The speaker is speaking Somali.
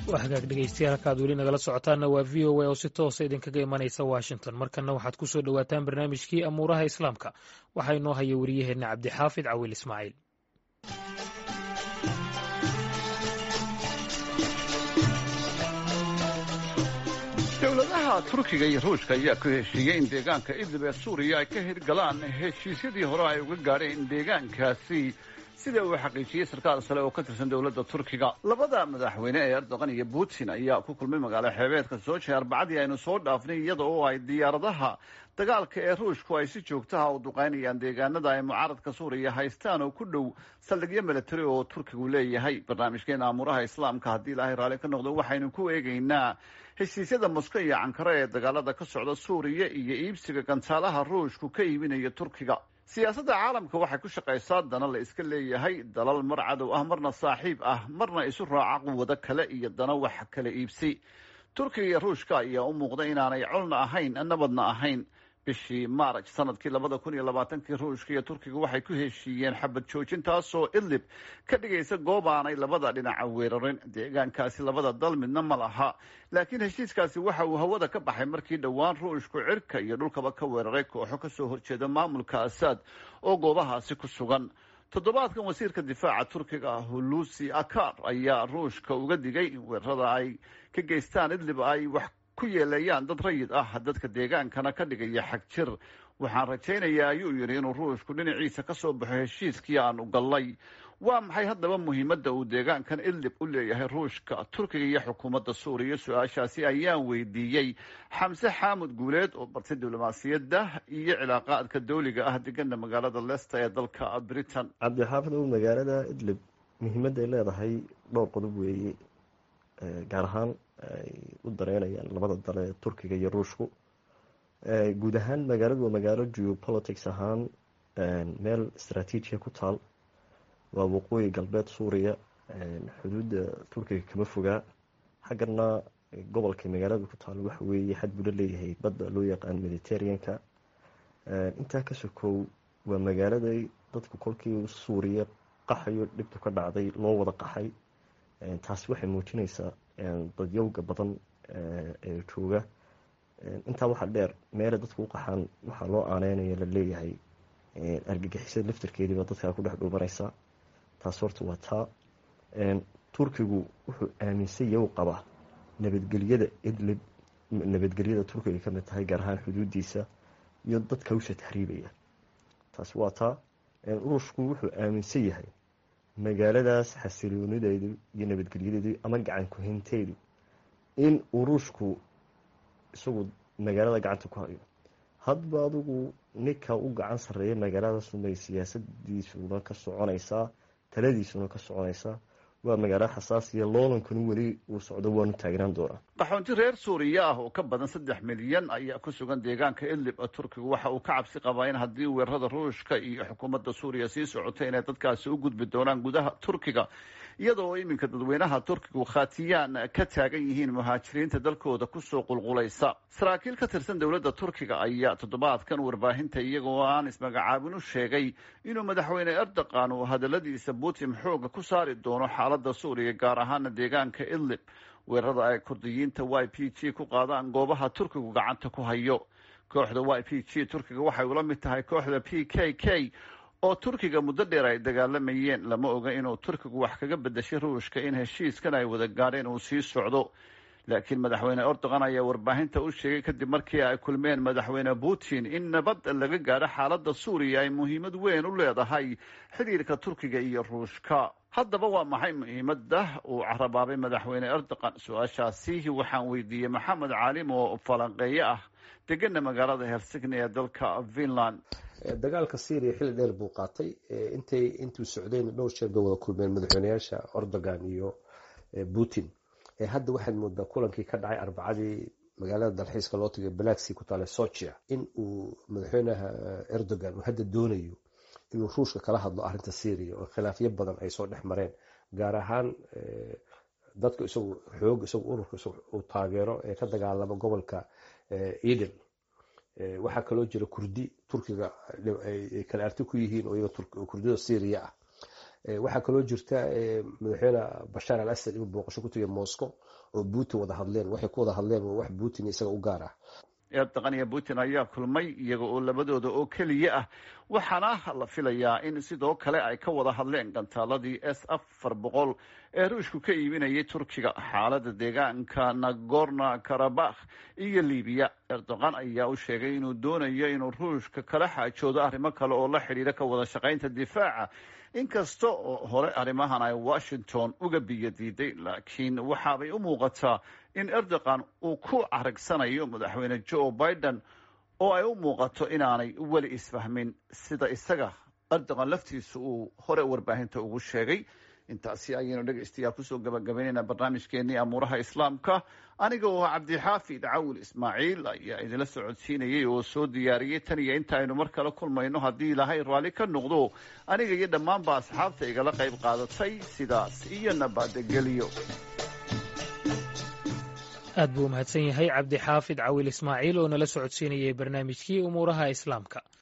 waa hagaag dhegaystayaal halkaad weli nagala socotaanna waa v o a oo si toosa idinkaga imanaysa washington markanna waxaad ku soo dhowaataan barnaamijkii amuuraha islaamka waxaa inoo haya wariyaheenna cabdixaafid cawil ismaaciil. dowladaha turkiga iyo ruushka ayaa ku heshiiyey in deegaanka idlib ee suuriya ay ka hirgalaan heshiisyadii hore ay uga gaadheen deegaankaasi, sida uu xaqiijiyey sarkaal sare oo ka tirsan dowladda turkiga. Labada madaxweyne ee Erdogan iyo Putin ayaa ku kulmay magaalo xeebeedka Sochi Arbacadii aynu soo dhaafnay, iyada oo ay diyaaradaha dagaalka ee ruushku ay si joogto ah u duqeynayaan deegaanada ay mucaaradka suuriya haystaan oo ku dhow saldhigyo milatari oo turkigu leeyahay. barnaamijkeena amuuraha islaamka haddii ilaahay raalli ka noqdo waxaynu ku eegaynaa heshiisyada Moskow iyo Ankara ee dagaalada ka socda suuriya iyo iibsiga gantaalaha ruushku ka iibinayo turkiga. siyaasadda caalamka waxay ku shaqaysaa dana la iska leeyahay, dalal mar cadow ah marna saaxiib ah, marna isu raaca quwado kale iyo dana wax kala iibsi. turkiga iyo ruushka ayaa u muuqda inaanay colna ahayn nabadna ahayn. bishii maaraj sanadkii 2020 ruushka iyo turkiga waxay ku heshiiyeen xabad joojin taasoo idlib ka dhigaysa goob aanay labada dhinaca weerarin. deegaankaasi labada dal midna ma laha, laakiin heshiiskaasi waxa uu hawada ka baxay markii dhowaan ruushku cirka iyo dhulkaba ka weeraray kooxo kasoo horjeeda maamulka Assad oo goobahaasi ku sugan. toddobaadkan wasiirka difaaca turkiga Hulusi Akar ayaa ruushka uga digay in weerarada ay ka geystaan idlib ay wax ku yeelayaan dad rayid ah, dadka deegaankana ka dhigaya xag jir. waxaan rajaynayaa ayuu yidhi inuu ruushku dhinaciisa ka soo baxo heshiiskii aan u gallay. waa maxay haddaba muhiimadda uu deegaankan idlib u leeyahay ruushka, turkiga iyo xukuumadda suuriya? su-aashaasi ayaan weydiiyey xamse xaamud guuleed oo bartay diblomaasiyadda iyo cilaaqaadka dawliga ah degana magaalada Leicester ee dalka Britain. cabdixaafid ow, magaalada idlib muhiimadda ay leedahay dhowr qodob weeye, gaar ahaan ay u dareynayaan labada dal ee turkiga iyo ruushku. guud ahaan magaaladu waa magaalo geopolitics ahaan meel istaraatiijiya ku taal. waa waqooyi galbeed suuriya, xuduudda turkiga kama fogaa. xaggana gobolka magaalada ku taal waxa weeye xad buu la leeyahay badda loo yaqaan mediterraneanka. intaa ka sokow waa magaaladay dadku kolkii suuriya qaxayo dhibtu ka dhacday loo wada qaxay. taasi waxay muujinaysaa dadyowga badan ee jooga. intaa waxaa dheer meelay dadku u qaxaan waxaa loo aaneynaya la leeyahay argagixisada laftarkeediiba dadkaa ku dhex dhuumanaysa. taas horta waa taa. turkigu wuxuu aaminsan yahay u qabaa nabadgelyada idlib, nabadgelyada turkiga ka mid tahay gaar ahaan xuduudiisa iyo dadka usha tahriibaya. taasi waa taa. ruushku wuxuu aaminsan yahay magaaladaas xasiloonideedu iyo nabadgelyadeedu ama gacan ku-haynteedu in uu ruushku isagu magaalada gacanta ku hayo. hadba adigu ninka u gacan sarreeya magaaladaas unbay siyaasadiisuna ka soconaysaa, taladiisuna ka soconaysaa. waa magaalo xasaasiya, loolankanu weli uu socdo, waanu taagnaan doonaa. qaxoonti reer suuriya ah oo ka badan 3 milyan ayaa ku sugan deegaanka idlib. turkigu waxa uu ka cabsi qabaa in haddii weerarada ruushka iyo xukuumadda suuriya sii socota inay dadkaasi u gudbi doonaan gudaha turkiga, iyadoo iminka dadweynaha turkigu khatiyaan ka taagan yihiin muhaajiriinta dalkooda kusoo qulqulaysa. saraakiil ka tirsan dowladda turkiga ayaa toddobaadkan warbaahinta iyagoo aan ismagacaabin u sheegay inuu madaxweyne Erdogan uu hadaladiisa Putin xooga ku saari doono xaaladda suuriya, gaar ahaana deegaanka idlib. weerarada ay kurdiyiinta YPG ku qaadaan goobaha turkigu gacanta ku hayo. kooxda YPG turkiga waxay ula mid tahay kooxda PKK oo turkiga muddo dheer ay dagaalamayeen. lama oga inuu turkigu wax kaga bedeshay ruushka in heshiiskan ay wada gaadheen uu sii socdo, laakiin madaxweyne Erdogan ayaa warbaahinta u sheegay kadib markii ay kulmeen madaxweyne Putin in nabad laga gaadho xaaladda suuriya ay muhiimad weyn u leedahay xiriirka turkiga iyo ruushka. haddaba waa maxay muhiimadda uu carabaabay madaxweyne Erdogan? su-aashaasi waxaan weydiiyey maxamed caalim oo falanqeeye ah degana magaalada Helsinki ee dalka Finland. dagaalka Syria xilli dheer buu qaatay. intuu socdayna dhowr jeer bay wada kulmeen madaxweynayaasha Erdogan iyo Putin. hadda waxaad moodaa kulankii ka dhacay Arbacadii magaalada dalxiiska loo tagay Black Sea ku taala Sochi in uu madaxweynaha Erdogan hadda doonayo inuu ruushka kala hadlo arrinta Syria oo khilaafyo badan ay soo dhex mareen, gaar ahaan dadka isagu ururka uu taageero ee ka dagaalama gobolka Idlib. waxaa kaloo jira kurdi turkiga ay kala arti ku yihiin oo iyaga kurdida Syria ah. waxaa kaloo jirta madaxweyne bashaar al asad inuu booqasho ku tegay moscow oo putin wada hadleen. waxay ku wada hadleen waa wax putin isaga u gaar ah. erdogan iyo putin ayaa kulmay iyaga oo labadooda oo keliya ah, waxaana la filayaa in sidoo kale ay ka wada hadleen gantaaladii S-400 ee ruushku ka iibinayay turkiga, xaalada deegaanka nagorno karabakh iyo libiya. erdogan ayaa u sheegay inuu doonayo inuu ruushka kala xaajoodo arrimo kale oo la xidhiira ka wada shaqaynta difaaca, inkasta oo hore arrimahan ay washington uga biyo diiday. laakiin waxaabay u muuqataa in erdogan uu ku caragsanayo madaxweyne joe biden oo ay u muuqato inaanay weli isfahmin, sida isaga erdogan laftiisa uu hore warbaahinta ugu sheegay. intaasi ayaynu dhegaystayaal kusoo gabagabaynaynaa barnaamijkeenii amuuraha islaamka. aniga oo cabdixaafid cawil ismaaciil ayaa idinla socodsiinayay oo soo diyaariyey. tan iyo inta aynu mar kale kulmayno, haddii ilaahay raalli ka noqdo, aniga iyo dhammaanba asxaabta igala qayb qaadatay sidaas iyo nabadgelyo. aad buu umahadsan yahay cabdixaafid cawil ismaaciil oo nala socodsiinayay barnaamijkii umuuraha islaamka.